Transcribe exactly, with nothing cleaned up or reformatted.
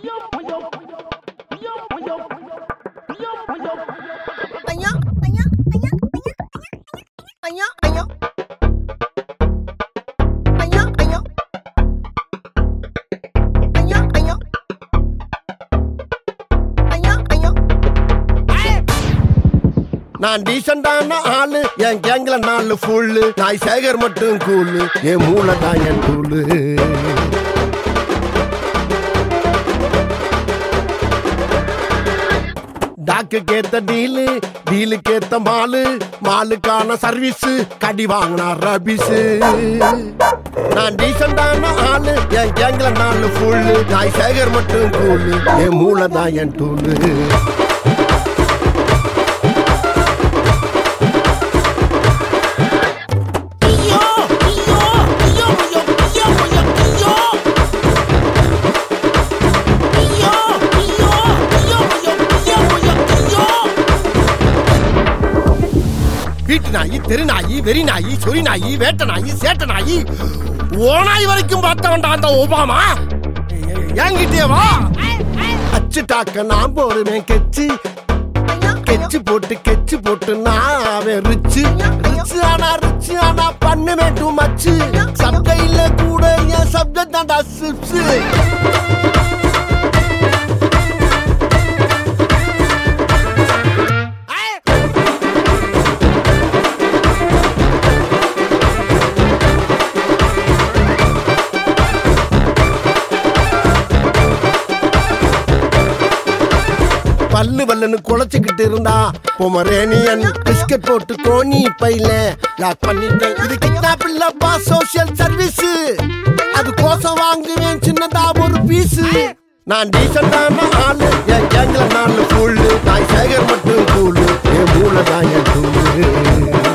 நான் டீசெண்டான ஆளு, என் கேங்ல நாலு ஃபுல்லு, நாய் சேகர் மட்டும் கூலு, என் மூளை தான் என் டூலு. டாக்கு கேத்த டீலு, டீலு கேத்த மாலு, மாலுக்கான சர்வீஸ், கடி வாங்கினா ரபிஸு. நான் டீசெண்டான ஆளு, என் கேங்ல நாலு ஃபுல்லு, நாய் சேகர் மட்டும் கூலு, என் மூளை தான் என் டூலு. வீட்டு நாயி, தெரு நாயி, வெறி நாயி, சொறி நாயி, வேட்ட நாயி, சேட்ட நாயி, ஓனாய் வரைக்கும் பார்த்தவன்டா அந்த ஒபாமா. என்கிட்டே வா. அச்சு டாக்க நான் போடுவேன் கெச்சு, கெச்சு போட்டு கெச்சு போட்டு நான் ரிச்சு, ரிச்சு ஆனா ரிச்சு ஆனா பண்ணுவேன் டூ மச்சு. சப்கையில கூட என் சப்ஜெக்ட் தான்டா சிப்ஸு. பல்லு வல்லன்னு குழைச்சுக்கிட்டு இருந்தா பொமரேனியன் பிஸ்கட் போட்டு கோணி பையில லாக் பண்ணிட்டேன். இது கிட்னாப் இல்லப்பா, சோசியல் சர்வீஸ். அது கோசம் வாங்குவேன் சின்னதா ஒரு பீஸு. நான் டீசெண்டான ஆளு, என் கேங்ல நாலு ஃபுல்லு, நாய் சேகர் மட்டும் கூலு, என் மூளை தான் என் டூலு.